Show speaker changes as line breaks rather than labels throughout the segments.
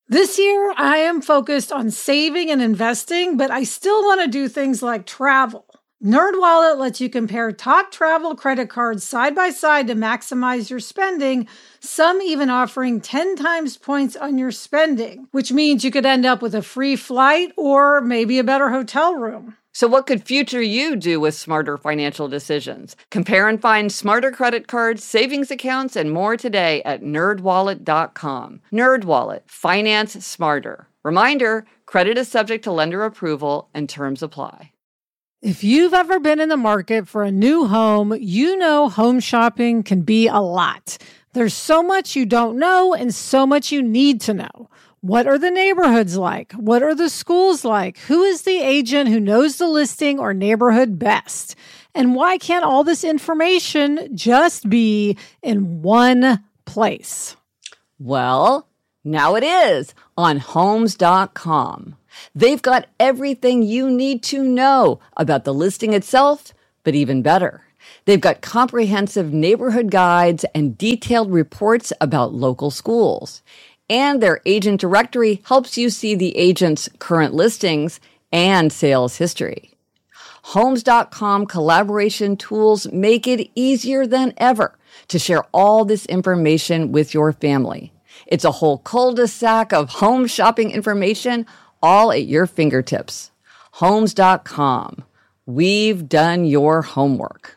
This year, I am focused on saving and investing, but I still want to do things like travel. NerdWallet lets you compare top travel credit cards side by side to maximize your spending, some even offering 10 times points on your spending, which means you could end up with a free flight or maybe a better hotel room.
So what could future you do with smarter financial decisions? Compare and find smarter credit cards, savings accounts, and more today at nerdwallet.com. NerdWallet, finance smarter. Reminder, credit is subject to lender approval and terms apply.
If you've ever been in the market for a new home, you know home shopping can be a lot. There's so much you don't know and so much you need to know. What are the neighborhoods like? What are the schools like? Who is the agent who knows the listing or neighborhood best? And why can't all this information just be in one place?
Well, now it is on Homes.com. They've got everything you need to know about the listing itself, but even better. They've got comprehensive neighborhood guides and detailed reports about local schools. And their agent directory helps you see the agent's current listings and sales history. Homes.com collaboration tools make it easier than ever to share all this information with your family. It's a whole cul-de-sac of home shopping information all at your fingertips. Homes.com. We've done your homework.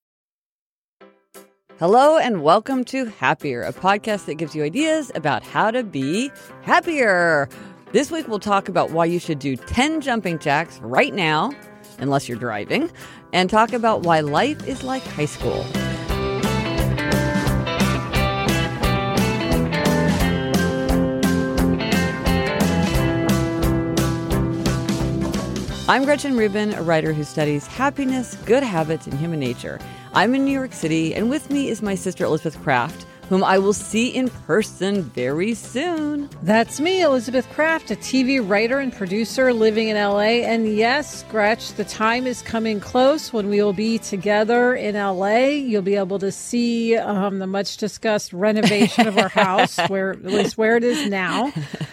Hello and welcome to Happier, a podcast that gives you ideas about how to be happier. This week we'll talk about why you should do 10 jumping jacks right now, unless you're driving, and talk about why life is like high school. I'm Gretchen Rubin, a writer who studies happiness, good habits, and human nature. I'm in New York City, and with me is my sister Elizabeth Kraft, whom I will see in person very soon.
That's me, Elizabeth Kraft, a TV writer and producer living in LA. And yes, Gretch, the time is coming close when we will be together in LA. You'll be able to see the much discussed renovation of our house, at least where it is now,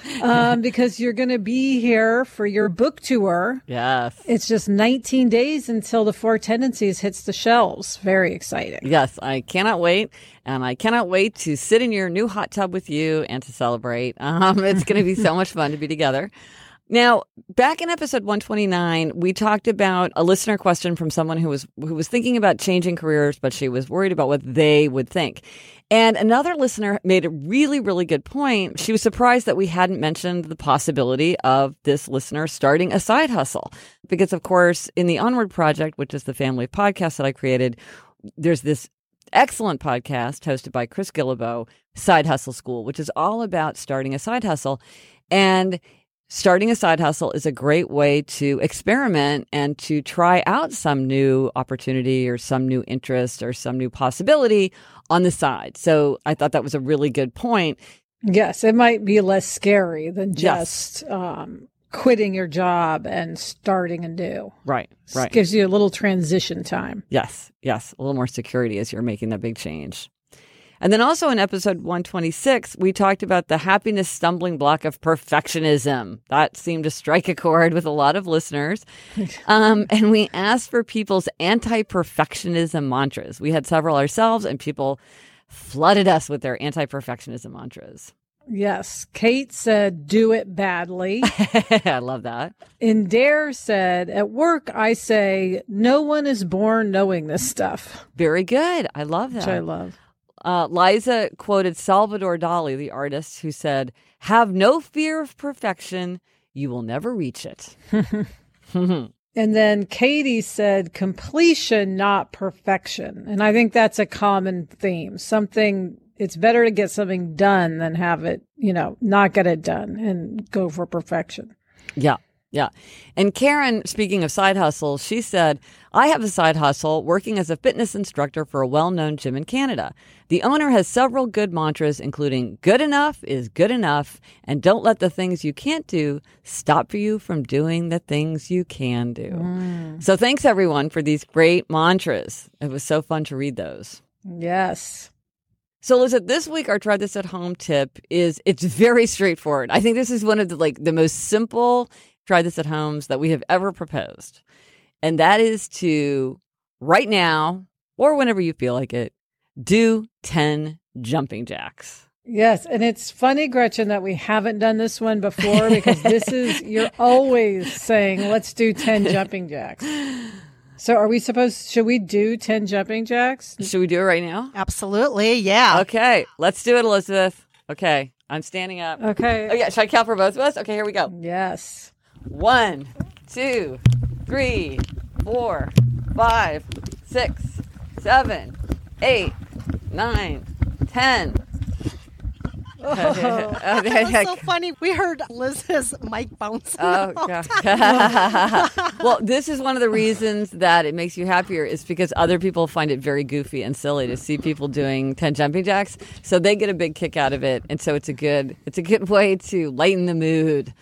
because you're going to be here for your book tour.
Yes.
It's just 19 days until The Four Tendencies hits the shelves. Very exciting.
Yes, I cannot wait. And I cannot wait to sit in your new hot tub with you and to celebrate. It's going to be so much fun to be together. Now, back in episode 129, we talked about a listener question from someone who was thinking about changing careers, but she was worried about what they would think. And another listener made a really, really good point. She was surprised that we hadn't mentioned the possibility of this listener starting a side hustle. Because, of course, in the Onward Project, which is the family of podcasts that I created, there's this excellent podcast hosted by Chris Guillebeau, Side Hustle School, which is all about starting a side hustle. And starting a side hustle is a great way to experiment and to try out some new opportunity or some new interest or some new possibility on the side. So I thought that was a really good point.
Yes, it might be less scary than just quitting your job and starting anew.
Right.
It gives you a little transition time.
Yes. A little more security as you're making that big change. And then also in episode 126, we talked about the happiness stumbling block of perfectionism. That seemed to strike a chord with a lot of listeners. And we asked for people's anti-perfectionism mantras. We had several ourselves, and people flooded us with their anti-perfectionism mantras.
Yes. Kate said, do it badly.
I love that.
And Dare said, at work, I say, no one is born knowing this stuff.
Very good. I love that.
Which I love.
Liza quoted Salvador Dali, the artist, who said, have no fear of perfection. You will never reach it.
And then Katie said, completion, not perfection. And I think that's a common theme. It's better to get something done than have it, not get it done and go for perfection.
Yeah. And Karen, speaking of side hustles, she said, I have a side hustle working as a fitness instructor for a well-known gym in Canada. The owner has several good mantras, including good enough is good enough, and don't let the things you can't do stop you from doing the things you can do. So thanks, everyone, for these great mantras. It was so fun to read those.
Yes.
So, Lisa, this week our try this at home tip it's very straightforward. I think this is one of the most simple try this at homes that we have ever proposed. And that is to, right now, or whenever you feel like it, do 10 jumping jacks.
Yes. And it's funny, Gretchen, that we haven't done this one before because you're always saying, let's do 10 jumping jacks. So should we do 10 jumping jacks?
Should we do it right now?
Absolutely. Yeah.
Okay. Let's do it, Elizabeth. Okay. I'm standing up.
Okay.
Oh, yeah. Should I count for both of us? Okay, here we go.
Yes.
1, 2, 3, 4, 5, 6, 7, 8, 9, 10.
Oh, that was so funny. We heard Liz's mic bouncing.
Oh, God. Well, this is one of the reasons that it makes you happier is because other people find it very goofy and silly to see people doing 10 jumping jacks. So they get a big kick out of it. And so it's a good way to lighten the mood.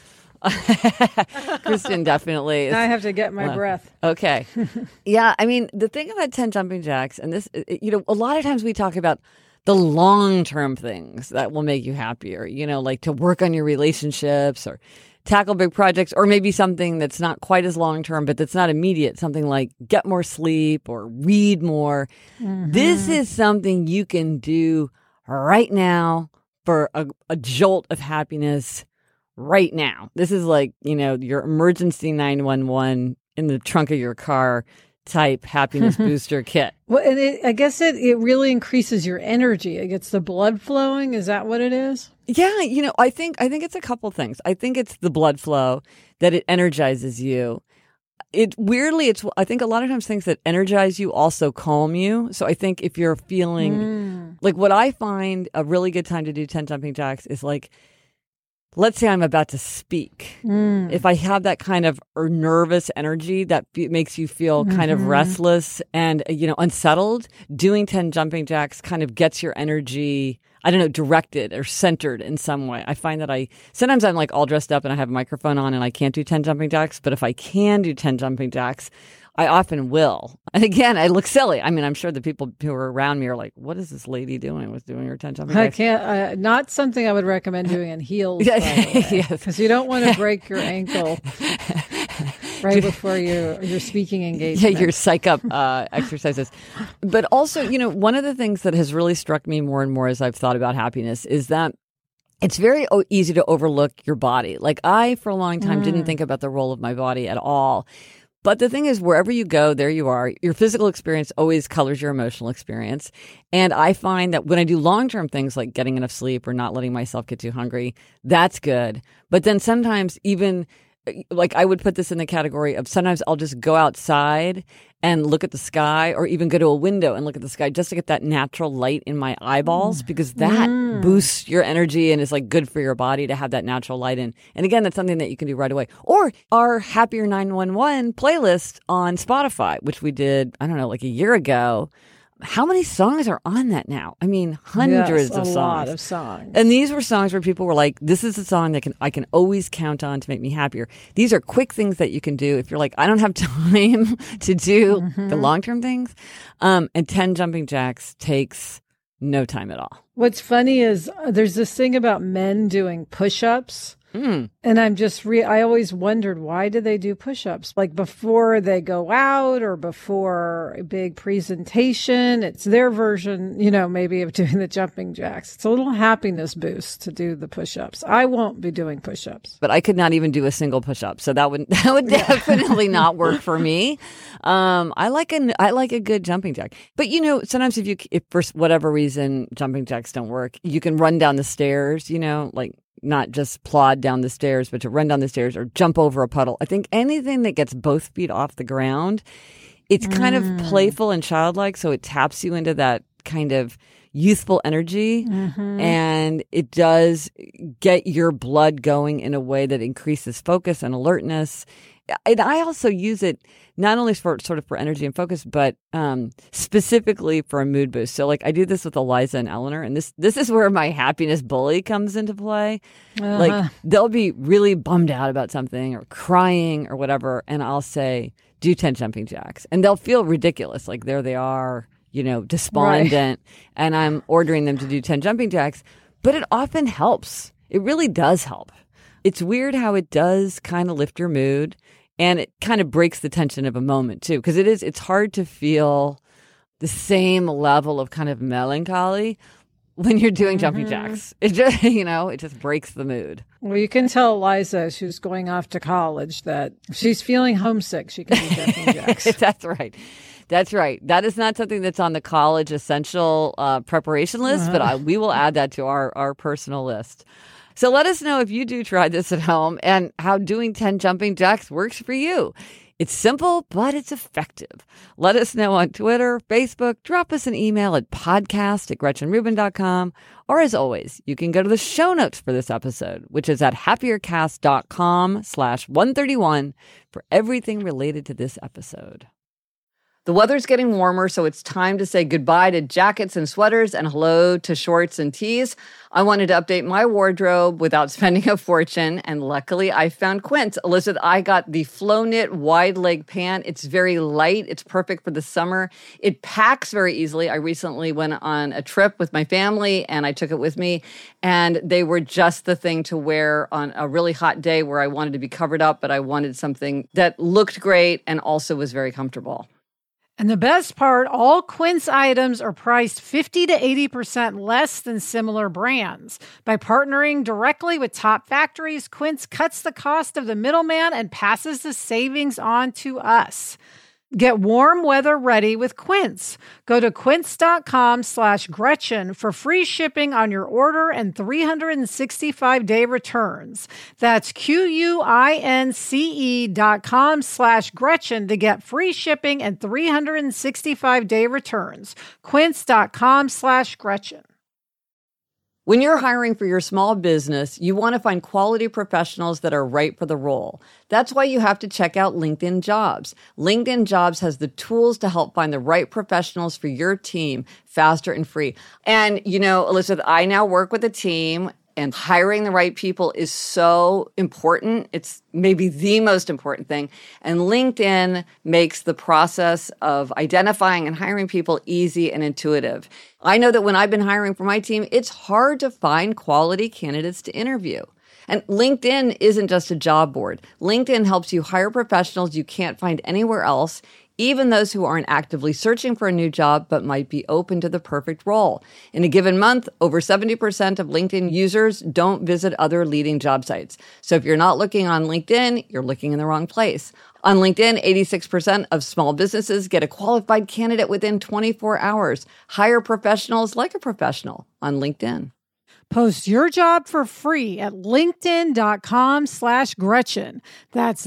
Kristen definitely.
I have to get my breath.
Okay. Yeah. I mean, the thing about 10 jumping jacks, and this, a lot of times we talk about the long-term things that will make you happier, like to work on your relationships or tackle big projects, or maybe something that's not quite as long-term, but that's not immediate, something like get more sleep or read more. Mm-hmm. This is something you can do right now for a jolt of happiness right now. This is like, your emergency 911 in the trunk of your car type happiness booster kit.
Well, and I guess it really increases your energy. It gets the blood flowing. Is that what it is?
Yeah, I think it's a couple things. I think it's the blood flow that it energizes you. I think a lot of times things that energize you also calm you. So I think if you're feeling like what I find a really good time to do 10 jumping jacks is like, let's say I'm about to speak. If I have that kind of nervous energy that makes you feel kind of restless and, unsettled, doing 10 jumping jacks kind of gets your energy, directed or centered in some way. I find that sometimes I'm like all dressed up and I have a microphone on and I can't do 10 jumping jacks. But if I can do 10 jumping jacks, I often will. And again, I look silly. I mean, I'm sure the people who are around me are like, what is this lady doing with doing her 10 jumping jacks?
I can't, not something I would recommend doing in heels, because you don't want to break your ankle right before your speaking engagement.
Yeah, your psych up exercises. But also, one of the things that has really struck me more and more as I've thought about happiness is that it's very easy to overlook your body. Like I, for a long time, didn't think about the role of my body at all. But the thing is, wherever you go, there you are. Your physical experience always colors your emotional experience. And I find that when I do long-term things like getting enough sleep or not letting myself get too hungry, that's good. But then sometimes even like I would put this in the category of sometimes I'll just go outside and look at the sky or even go to a window and look at the sky just to get that natural light in my eyeballs because that boosts your energy and is like good for your body to have that natural light in. And again, that's something that you can do right away. Or our Happier 911 playlist on Spotify, which we did, like a year ago. How many songs are on that now? I mean, hundreds of songs.
A lot of songs.
And these were songs where people were like, this is a song that I can always count on to make me happier. These are quick things that you can do if you're like, I don't have time to do the long-term things. And 10 jumping jacks takes no time at all.
What's funny is there's this thing about men doing push-ups. And I'm just, I always wondered, why do they do push-ups? Like before they go out or before a big presentation, it's their version, maybe of doing the jumping jacks. It's a little happiness boost to do the push-ups. I won't be doing push-ups.
But I could not even do a single push-up. So that would definitely not work for me. I like a good jumping jack. But sometimes if for whatever reason jumping jacks don't work, you can run down the stairs, like not just plod down the stairs, but to run down the stairs or jump over a puddle. I think anything that gets both feet off the ground, it's kind of playful and childlike. So it taps you into that kind of youthful energy and it does get your blood going in a way that increases focus and alertness. And I also use it not only for energy and focus, but specifically for a mood boost. So like I do this with Eliza and Eleanor, and this is where my happiness bully comes into play. Like they'll be really bummed out about something or crying or whatever, and I'll say, do 10 jumping jacks. And they'll feel ridiculous. Like there they are, despondent, and I'm ordering them to do 10 jumping jacks. But it often helps. It really does help. It's weird how it does kind of lift your mood, and it kind of breaks the tension of a moment too, because it's hard to feel the same level of kind of melancholy when you're doing jumping jacks. It just, it just breaks the mood.
Well, you can tell Eliza, who's going off to college, that if she's feeling homesick, she can do jumping jacks.
That's right. That's right. That is not something that's on the college essential preparation list, but we will add that to our personal list. So let us know if you do try this at home and how doing 10 jumping jacks works for you. It's simple, but it's effective. Let us know on Twitter, Facebook, drop us an email at podcast@GretchenRubin.com. Or as always, you can go to the show notes for this episode, which is at happiercast.com/131 for everything related to this episode. The weather's getting warmer, so it's time to say goodbye to jackets and sweaters and hello to shorts and tees. I wanted to update my wardrobe without spending a fortune, and luckily I found Quince. Elizabeth, I got the Flow Knit wide leg pant. It's very light. It's perfect for the summer. It packs very easily. I recently went on a trip with my family, and I took it with me, and they were just the thing to wear on a really hot day where I wanted to be covered up, but I wanted something that looked great and also was very comfortable.
And the best part, all Quince items are priced 50 to 80% less than similar brands. By partnering directly with top factories, Quince cuts the cost of the middleman and passes the savings on to us. Get warm weather ready with Quince. Go to quince.com/Gretchen for free shipping on your order and 365-day returns. That's QUINCE.com/Gretchen to get free shipping and 365-day returns. Quince.com/Gretchen.
When you're hiring for your small business, you want to find quality professionals that are right for the role. That's why you have to check out LinkedIn Jobs. LinkedIn Jobs has the tools to help find the right professionals for your team faster and free. And, Elizabeth, I now work with a team, and hiring the right people is so important. It's maybe the most important thing. And LinkedIn makes the process of identifying and hiring people easy and intuitive. I know that when I've been hiring for my team, it's hard to find quality candidates to interview. And LinkedIn isn't just a job board. LinkedIn helps you hire professionals you can't find anywhere else, even those who aren't actively searching for a new job but might be open to the perfect role. In a given month, over 70% of LinkedIn users don't visit other leading job sites. So if you're not looking on LinkedIn, you're looking in the wrong place. On LinkedIn, 86% of small businesses get a qualified candidate within 24 hours. Hire professionals like a professional on LinkedIn.
Post your job for free at linkedin.com/Gretchen. That's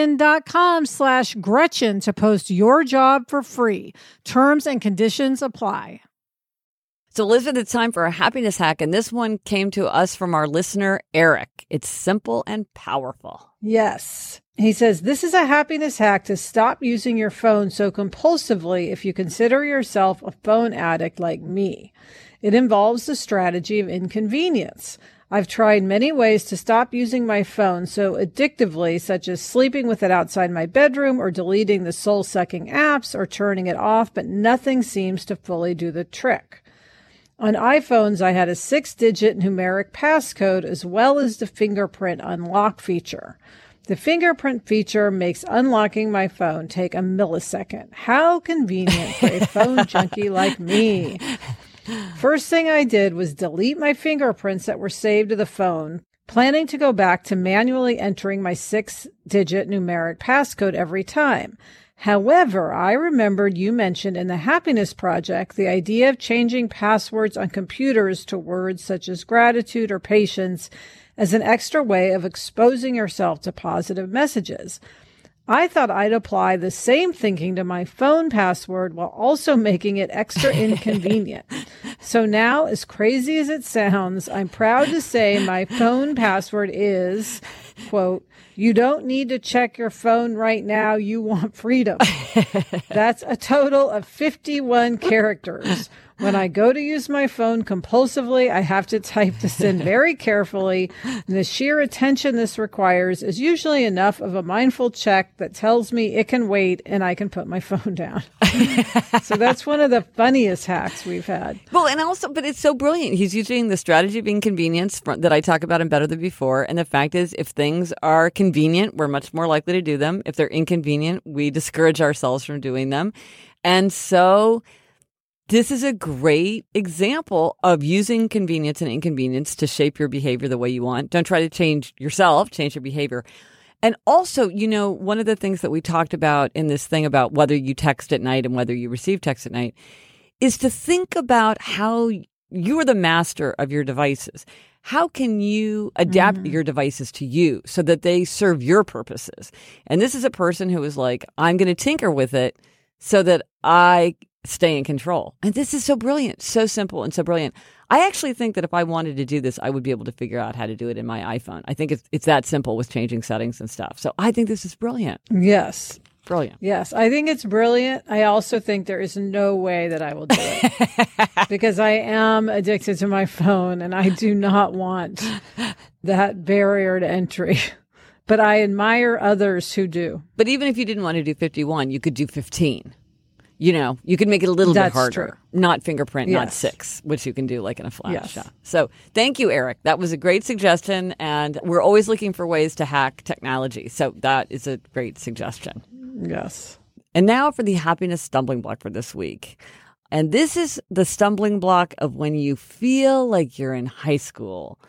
linkedin.com/Gretchen to post your job for free. Terms and conditions apply.
So, Elizabeth, it's time for a happiness hack, and this one came to us from our listener, Eric. It's simple and powerful.
Yes. He says, this is a happiness hack to stop using your phone so compulsively if you consider yourself a phone addict like me. It involves the strategy of inconvenience. I've tried many ways to stop using my phone so addictively, such as sleeping with it outside my bedroom or deleting the soul-sucking apps or turning it off, but nothing seems to fully do the trick. On iPhones, I had a 6-digit numeric passcode as well as the fingerprint unlock feature. The fingerprint feature makes unlocking my phone take a millisecond. How convenient for a phone junkie like me. First thing I did was delete my fingerprints that were saved to the phone, planning to go back to manually entering my 6-digit numeric passcode every time. However, I remembered you mentioned in the Happiness Project the idea of changing passwords on computers to words such as gratitude or patience as an extra way of exposing yourself to positive messages. I thought I'd apply the same thinking to my phone password while also making it extra inconvenient. So now, as crazy as it sounds, I'm proud to say my phone password is, quote, "You don't need to check your phone right now. You want freedom." That's a total of 51 characters. When I go to use my phone compulsively, I have to type this in very carefully. And the sheer attention this requires is usually enough of a mindful check that tells me it can wait and I can put my phone down. So that's one of the funniest hacks we've had.
Well, and also, but it's so brilliant. He's using the strategy of inconvenience that I talk about in Better Than Before. And the fact is, if things are convenient, we're much more likely to do them. If they're inconvenient, we discourage ourselves from doing them. And so this is a great example of using convenience and inconvenience to shape your behavior the way you want. Don't try to change yourself, change your behavior. And also, one of the things that we talked about in this thing about whether you text at night and whether you receive text at night is to think about how you are the master of your devices. How can you adapt your devices to you so that they serve your purposes? And this is a person who is like, I'm going to tinker with it so that I stay in control. And this is so brilliant, so simple and so brilliant. I actually think that if I wanted to do this, I would be able to figure out how to do it in my iPhone. I think it's that simple with changing settings and stuff. So I think this is brilliant.
Yes.
Brilliant.
Yes, I think it's brilliant. I also think there is no way that I will do it because I am addicted to my phone and I do not want that barrier to entry. But I admire others who do.
But even if you didn't want to do 51, you could do 15. You could make it a little bit harder.
True.
Not fingerprint,
Yes.
not 6, which you can do like in a flash.
Yes.
Yeah. So thank you, Eric. That was a great suggestion. And we're always looking for ways to hack technology. So that is a great suggestion.
Yes.
And now for the happiness stumbling block for this week. And this is the stumbling block of when you feel like you're in high school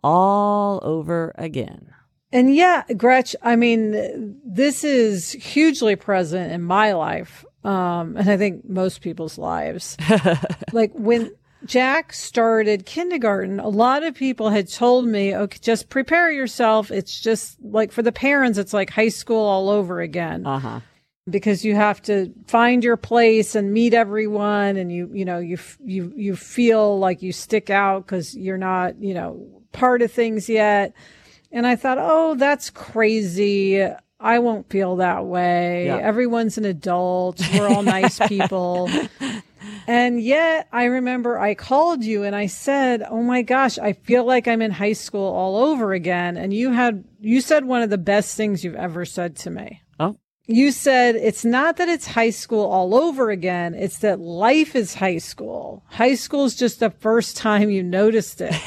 all over again.
And yeah, Gretch, I mean, this is hugely present in my life. And I think most people's lives. Like when Jack started kindergarten, a lot of people had told me, okay, just prepare yourself. It's just like for the parents, it's like high school all over again.
Uh-huh.
Because you have to find your place and meet everyone. And you feel like you stick out because you're not, part of things yet. And I thought, oh, that's crazy. I won't feel that way.
Yeah.
Everyone's an adult. We're all nice people. And yet I remember I called you and I said, oh my gosh, I feel like I'm in high school all over again. And you said one of the best things you've ever said to me.
Oh.
You said, it's not that it's high school all over again. It's that life is high school. High school is just the first time you noticed it.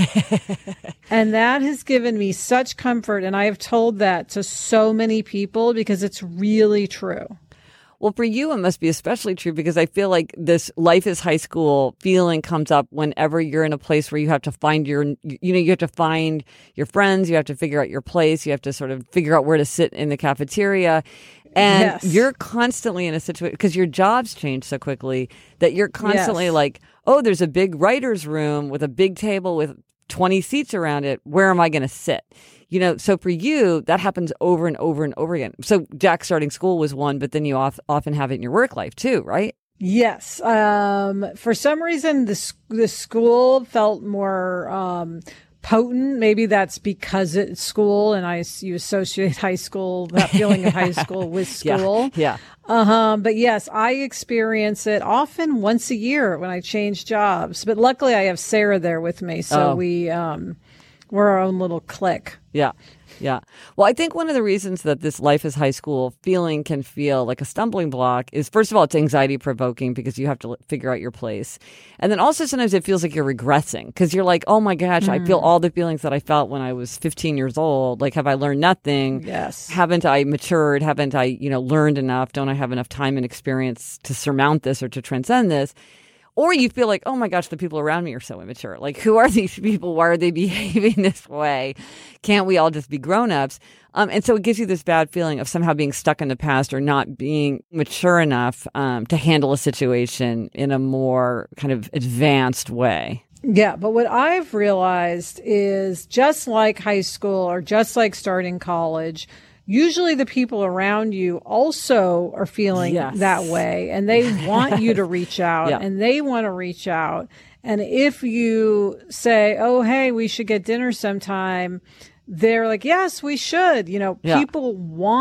And that has given me such comfort. And I have told that to so many people because it's really true.
Well, for you, it must be especially true because I feel like this life is high school feeling comes up whenever you're in a place where you have to find you have to find your friends, you have to figure out your place, you have to sort of figure out where to sit in the cafeteria. And
Yes.
You're constantly in a situation because your jobs change so quickly that you're constantly
Yes.
like, oh, there's a big writer's room with a big table with 20 seats around it. Where am I going to sit? So for you, that happens over and over and over again. So Jack starting school was one, but then you often have it in your work life too, right?
Yes. For some reason, the school felt more potent. Maybe that's because it's school and you associate high school, that feeling of high school with school.
Yeah.
But yes, I experience it often once a year when I change jobs. But luckily I have Sarah there with me. So we're our own little clique.
Yeah. Yeah. Well, I think one of the reasons that this life is high school feeling can feel like a stumbling block is, first of all, it's anxiety provoking because you have to figure out your place. And then also sometimes it feels like you're regressing because you're like, oh my gosh, I feel all the feelings that I felt when I was 15 years old. Like, have I learned nothing?
Yes.
Haven't I matured? Haven't I, learned enough? Don't I have enough time and experience to surmount this or to transcend this? Or you feel like, oh my gosh, the people around me are so immature. Like, who are these people? Why are they behaving this way? Can't we all just be grown-ups? And so it gives you this bad feeling of somehow being stuck in the past or not being mature enough to handle a situation in a more kind of advanced way.
Yeah, but what I've realized is just like high school or just like starting college, usually the people around you also are feeling that way and they want you to reach out and they want to reach out. And if you say, oh, hey, we should get dinner sometime, they're like, yes, we should. People want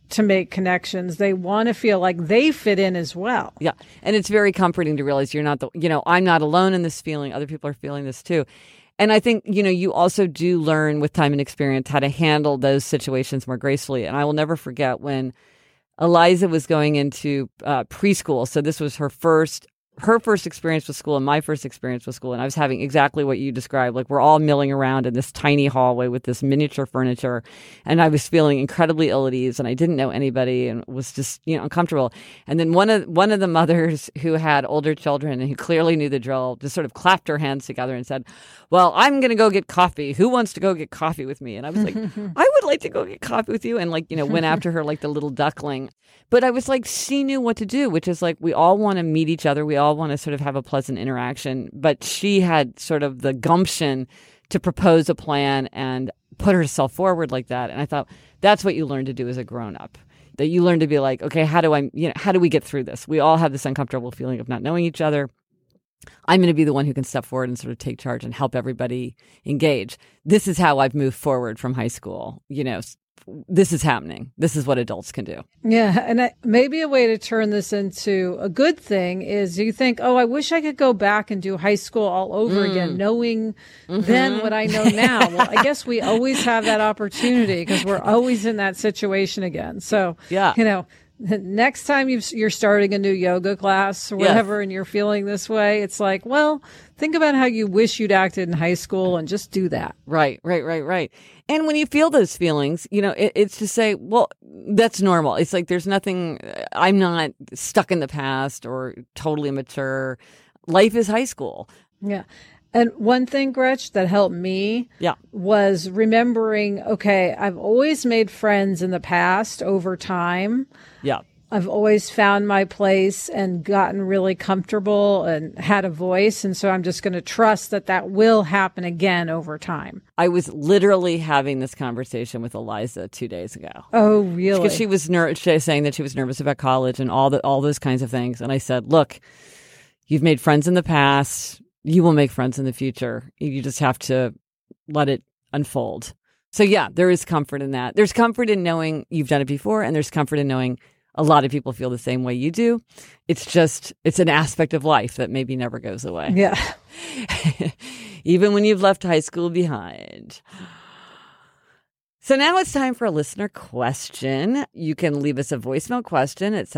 to make connections. They want to feel like they fit in as well.
Yeah. And it's very comforting to realize you're not I'm not alone in this feeling. Other people are feeling this too. And I think, you also do learn with time and experience how to handle those situations more gracefully. And I will never forget when Eliza was going into preschool. So this was her first experience with school and my first experience with school. And I was having exactly what you described. Like, we're all milling around in this tiny hallway with this miniature furniture. And I was feeling incredibly ill at ease, and I didn't know anybody and was just, uncomfortable. And then one of the mothers who had older children and who clearly knew the drill just sort of clapped her hands together and said, well, I'm going to go get coffee. Who wants to go get coffee with me? And I was like, I would like to go get coffee with you. And went after her like the little duckling. But I was like, she knew what to do, which is like, we all want to meet each other. We all want to sort of have a pleasant interaction. But she had sort of the gumption to propose a plan and put herself forward like that. And I thought, that's what you learn to do as a grown up. That you learn to be like, okay, how do we get through this? We all have this uncomfortable feeling of not knowing each other. I'm going to be the one who can step forward and sort of take charge and help everybody engage. This is how I've moved forward from high school. This is happening. This is what adults can do.
Yeah. And maybe a way to turn this into a good thing is you think, oh, I wish I could go back and do high school all over again, knowing then what I know now. Well, I guess we always have that opportunity because we're always in that situation again. So,
yeah.
Next time you're starting a new yoga class or whatever, and you're feeling this way, it's like, well, think about how you wish you'd acted in high school and just do that.
Right. And when you feel those feelings, it's to say, well, that's normal. It's like, there's nothing, I'm not stuck in the past or totally immature. Life is high school.
Yeah. And one thing, Gretch, that helped me was remembering, okay, I've always made friends in the past over time.
Yeah.
I've always found my place and gotten really comfortable and had a voice. And so I'm just going to trust that will happen again over time.
I was literally having this conversation with Eliza 2 days ago.
Oh, really?
Because she was saying that she was nervous about college and all those kinds of things. And I said, look, you've made friends in the past. You will make friends in the future. You just have to let it unfold. So yeah, there is comfort in that. There's comfort in knowing you've done it before, and there's comfort in knowing a lot of people feel the same way you do. It's an aspect of life that maybe never goes away.
Yeah.
Even when you've left high school behind. So now it's time for a listener question. You can leave us a voicemail question at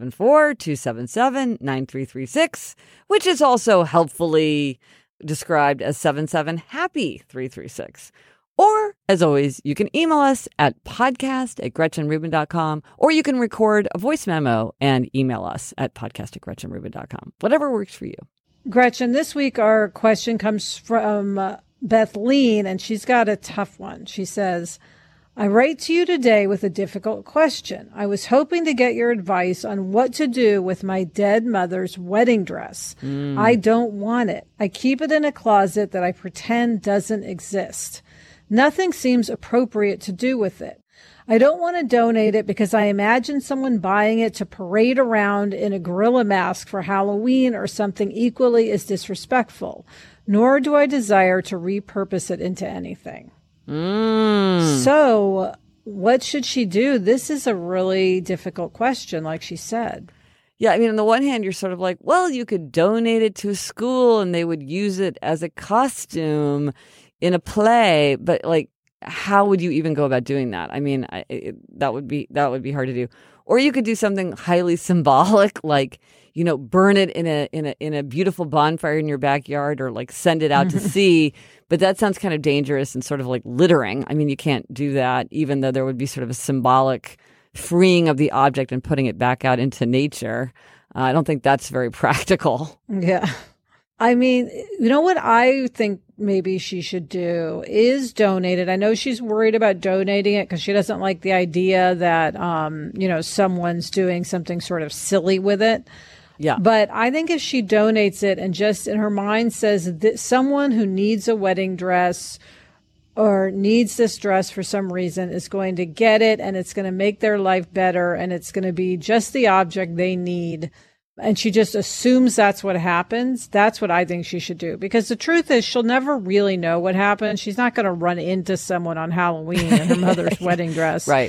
774-277-9336, which is also helpfully described as 77-HAPPY-336. Or, as always, you can email us at podcast@GretchenRubin.com, or you can record a voice memo and email us at podcast@GretchenRubin.com. Whatever works for you.
Gretchen, this week our question comes from Bethleen, and she's got a tough one. She says, I write to you today with a difficult question. I was hoping to get your advice on what to do with my dead mother's wedding dress. I don't want it. I keep it in a closet that I pretend doesn't exist. Nothing seems appropriate to do with it. I don't want to donate it because I imagine someone buying it to parade around in a gorilla mask for Halloween or something equally as disrespectful, nor do I desire to repurpose it into anything. So what should she do? This is a really difficult question, like she said.
Yeah, I mean, on the one hand, you're sort of like, well, you could donate it to a school and they would use it as a costume in a play, but like, how would you even go about doing that? I mean, that would be hard to do. Or you could do something highly symbolic, like, burn it in a beautiful bonfire in your backyard, or like send it out to sea. But that sounds kind of dangerous and sort of like littering. I mean, you can't do that, even though there would be sort of a symbolic freeing of the object and putting it back out into nature. I don't think that's very practical.
Yeah. I mean, what I think maybe she should do is donate it. I know she's worried about donating it because she doesn't like the idea that, someone's doing something sort of silly with it.
Yeah.
But I think if she donates it and just in her mind says that someone who needs a wedding dress or needs this dress for some reason is going to get it, and it's going to make their life better, and it's going to be just the object they need, and she just assumes that's what happens, that's what I think she should do. Because the truth is, she'll never really know what happened. She's not going to run into someone on Halloween in her mother's wedding dress.
Right.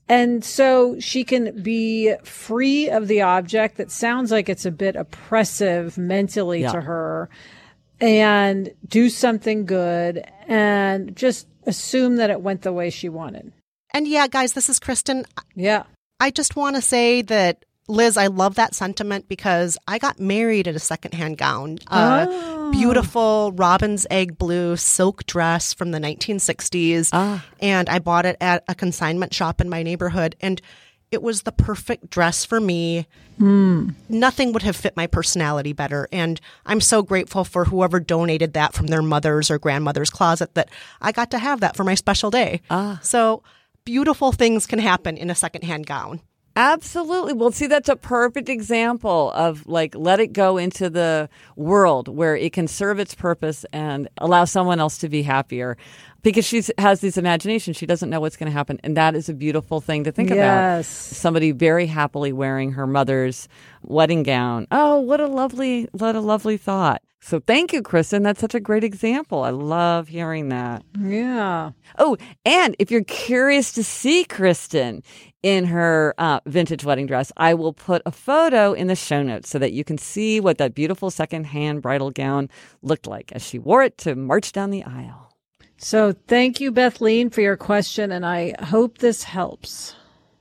And so she can be free of the object that sounds like it's a bit oppressive mentally to her, and do something good and just assume that it went the way she wanted.
And yeah, guys, this is Kristen.
Yeah.
I just want to say that, Liz, I love that sentiment because I got married in a secondhand gown. Beautiful robin's egg blue silk dress from the 1960s. And I bought it at a consignment shop in my neighborhood. And it was the perfect dress for me. Nothing would have fit my personality better. And I'm so grateful for whoever donated that from their mother's or grandmother's closet that I got to have that for my special day. So beautiful things can happen in a secondhand gown.
Absolutely. Well, see, that's a perfect example of like, let it go into the world where it can serve its purpose and allow someone else to be happier, because she has this imagination. She doesn't know what's going to happen. And that is a beautiful thing to think about. Somebody very happily wearing her mother's wedding gown. Oh, what a lovely thought. So thank you, Kristen. That's such a great example. I love hearing that.
Yeah.
Oh, and if you're curious to see Kristen in her vintage wedding dress, I will put a photo in the show notes so that you can see what that beautiful secondhand bridal gown looked like as she wore it to march down the aisle.
So thank you, Bethleen, for your question, and I hope this helps.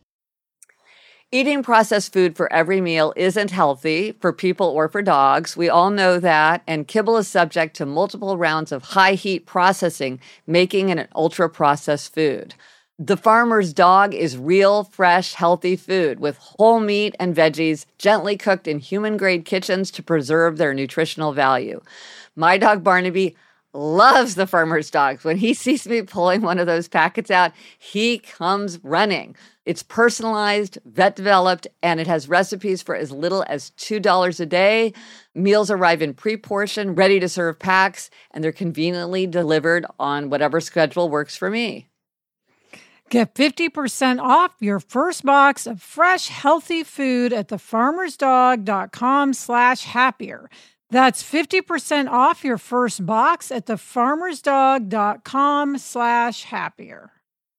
Eating processed food for every meal isn't healthy for people or for dogs. We all know that. And kibble is subject to multiple rounds of high heat processing, making it an ultra processed food. The Farmer's Dog is real, fresh, healthy food with whole meat and veggies gently cooked in human-grade kitchens to preserve their nutritional value. My dog Barnaby loves the Farmer's Dog. When he sees me pulling one of those packets out, he comes running. It's personalized, vet-developed, and it has recipes for as little as $2 a day. Meals arrive in pre-portioned, ready-to-serve packs, and they're conveniently delivered on whatever schedule works for me.
Get 50% off your first box of fresh, healthy food at thefarmersdog.com/happier. That's 50% off your first box at thefarmersdog.com/happier.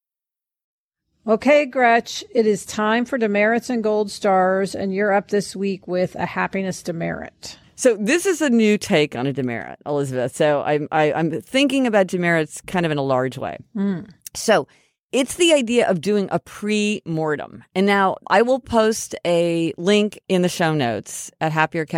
Okay, Gretch, it is time for demerits and gold stars, and you're up this week with a happiness demerit.
So this is a new take on a demerit, Elizabeth. So I'm thinking about demerits kind of in a large way. So it's the idea of doing a pre-mortem. And now I will post a link in the show notes at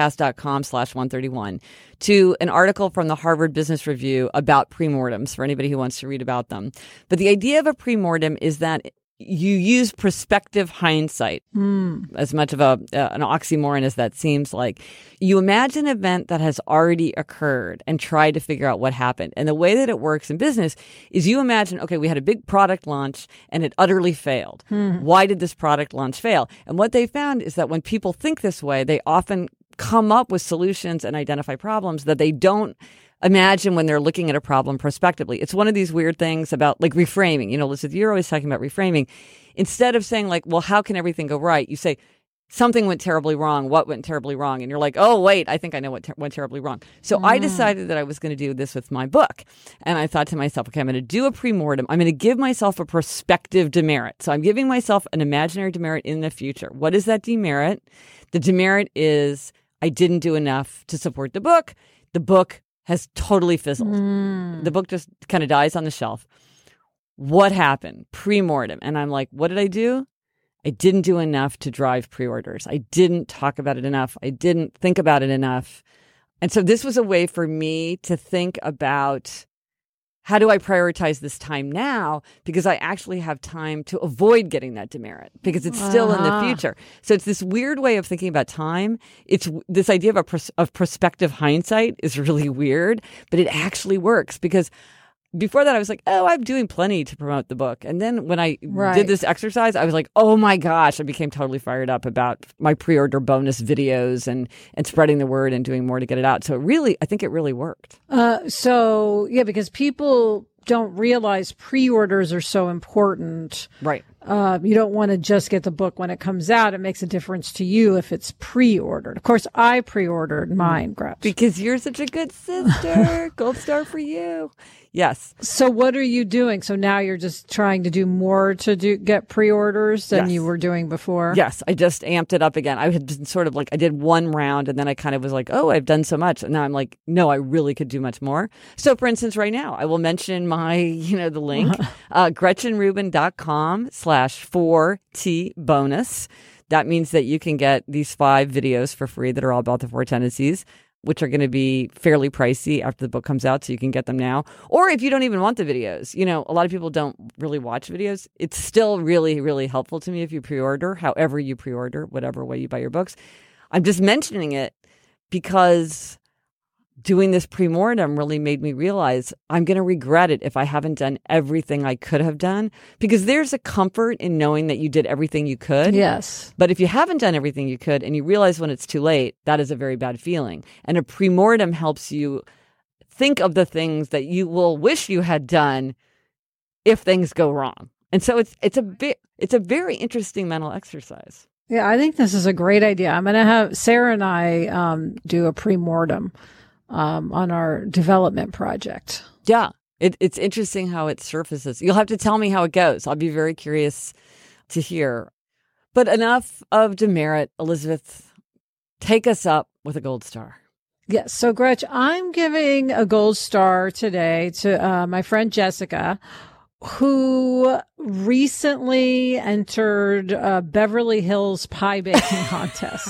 happiercast.com/131 to an article from the Harvard Business Review about pre-mortems for anybody who wants to read about them. But the idea of a pre-mortem is that you use prospective hindsight, as much of an oxymoron as that seems like. You imagine an event that has already occurred and try to figure out what happened. And the way that it works in business is you imagine, okay, we had a big product launch and it utterly failed. Why did this product launch fail? And what they found is that when people think this way, they often come up with solutions and identify problems that they don't imagine when they're looking at a problem prospectively. It's one of these weird things about like reframing. You know, Elizabeth, you're always talking about reframing. Instead of saying like, well, how can everything go right? You say, something went terribly wrong. What went terribly wrong? And you're like, oh, wait, I think I know what went terribly wrong. So I decided that I was going to do this with my book. And I thought to myself, okay, I'm going to do a pre-mortem. I'm going to give myself a prospective demerit. So I'm giving myself an imaginary demerit in the future. What is that demerit? The demerit is I didn't do enough to support the book. The book has totally fizzled. The book just kind of dies on the shelf. What happened? Pre-mortem. And I'm like, what did I do? I didn't do enough to drive pre-orders. I didn't talk about it enough. I didn't think about it enough. And so this was a way for me to think about how do I prioritize this time now? Because I actually have time to avoid getting that demerit because it's still in the future. So it's this weird way of thinking about time. It's this idea of prospective hindsight is really weird, but it actually works because before that I was like, oh, I'm doing plenty to promote the book. And then when I did this exercise, I was like, oh my gosh, I became totally fired up about my pre-order bonus videos and spreading the word and doing more to get it out. So I think it really worked.
So yeah, because people don't realize pre-orders are so important.
Right.
You don't want to just get the book when it comes out. It makes a difference to you if it's pre-ordered. Of course, I pre-ordered mine, Gretch.
Because you're such a good sister. Gold star for you. Yes.
So what are you doing? So now you're just trying to do more to get pre-orders than you were doing before?
Yes. I just amped it up again. I had been sort of like, I did one round and then I kind of was like, oh, I've done so much. And now I'm like, no, I really could do much more. So for instance, right now, I will mention my, the link, GretchenRubin.com/4T bonus. That means that you can get these 5 videos for free that are all about the 4 tendencies, which are going to be fairly pricey after the book comes out, so you can get them now. Or if you don't even want the videos, a lot of people don't really watch videos. It's still really, really helpful to me if you pre-order, however you pre-order, whatever way you buy your books. I'm just mentioning it because doing this pre-mortem really made me realize I'm going to regret it if I haven't done everything I could have done, because there's a comfort in knowing that you did everything you could.
Yes.
But if you haven't done everything you could and you realize when it's too late, that is a very bad feeling. And a pre-mortem helps you think of the things that you will wish you had done if things go wrong. And so it's a very interesting mental exercise.
Yeah, I think this is a great idea. I'm going to have Sarah and I do a pre-mortem on our development project.
Yeah, it's interesting how it surfaces. You'll have to tell me how it goes. I'll be very curious to hear. But enough of demerit. Elizabeth, take us up with a gold star.
Yes. So, Gretch, I'm giving a gold star today to my friend Jessica, who recently entered Beverly Hills pie baking contest.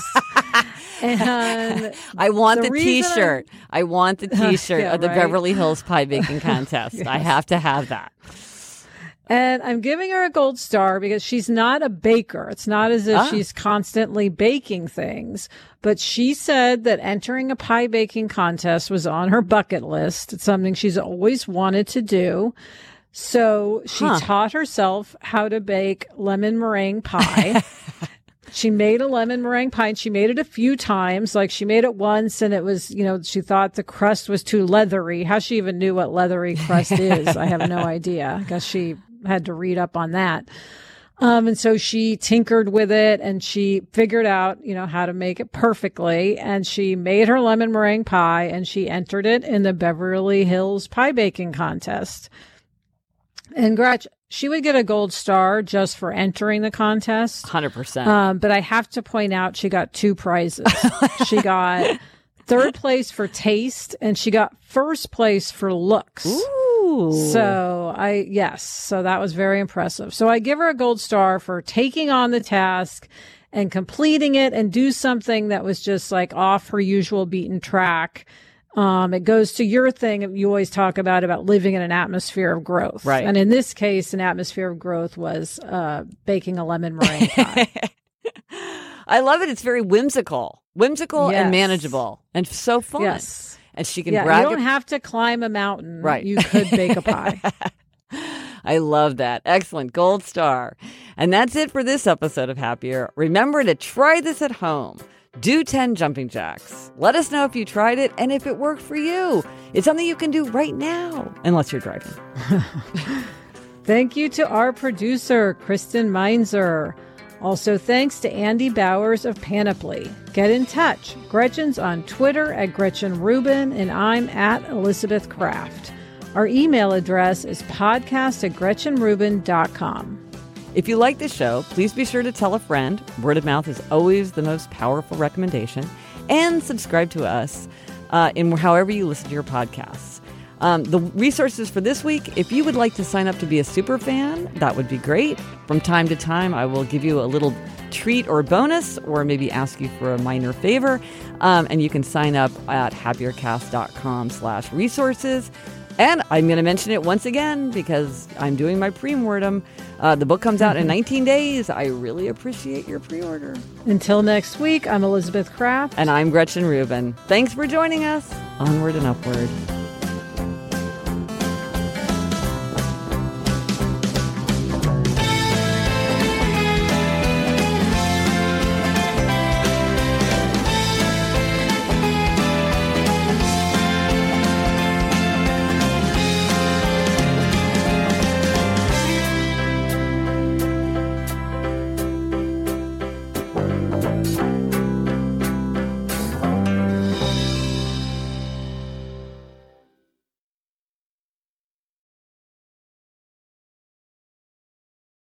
And
I want the T-shirt. I want the T-shirt of the Beverly Hills pie baking contest. Yes. I have to have that.
And I'm giving her a gold star because she's not a baker. It's not as if she's constantly baking things. But she said that entering a pie baking contest was on her bucket list. It's something she's always wanted to do. So she taught herself how to bake lemon meringue pie. She made a lemon meringue pie, and she made it a few times. Like, she made it once and it was, she thought the crust was too leathery. How she even knew what leathery crust is, I have no idea. I guess she had to read up on that. And so she tinkered with it and she figured out, how to make it perfectly. And she made her lemon meringue pie and she entered it in the Beverly Hills pie baking contest. And Gretch, she would get a gold star just for entering the contest.
100%.
But I have to point out she got 2 prizes. She got 3rd place for taste and she got 1st place for looks.
Ooh.
So so that was very impressive. So I give her a gold star for taking on the task and completing it and do something that was just like off her usual beaten track. It goes to your thing you always talk about living in an atmosphere of growth.
Right.
And in this case, an atmosphere of growth was baking a lemon meringue pie.
I love it. It's very whimsical and manageable and so fun.
Yes.
And she can brag.
You don't have to climb a mountain.
Right.
You could bake a pie.
I love that. Excellent. Gold star. And that's it for this episode of Happier. Remember to try this at home. Do 10 jumping jacks. Let us know if you tried it and if it worked for you. It's something you can do right now, unless you're driving.
Thank you to our producer, Kristen Meinzer. Also, thanks to Andy Bowers of Panoply. Get in touch. Gretchen's on Twitter at Gretchen Rubin, and I'm at Elizabeth Kraft. Our email address is podcast@GretchenRubin.com.
If you like this show, please be sure to tell a friend. Word of mouth is always the most powerful recommendation. And subscribe to us in however you listen to your podcasts. The resources for this week, if you would like to sign up to be a super fan, that would be great. From time to time, I will give you a little treat or bonus, or maybe ask you for a minor favor. And you can sign up at happiercast.com/resources. And I'm going to mention it once again because I'm doing my pre-mortem. The book comes out in 19 days. I really appreciate your pre-order.
Until next week, I'm Elizabeth Kraft.
And I'm Gretchen Rubin. Thanks for joining us. Onward and upward.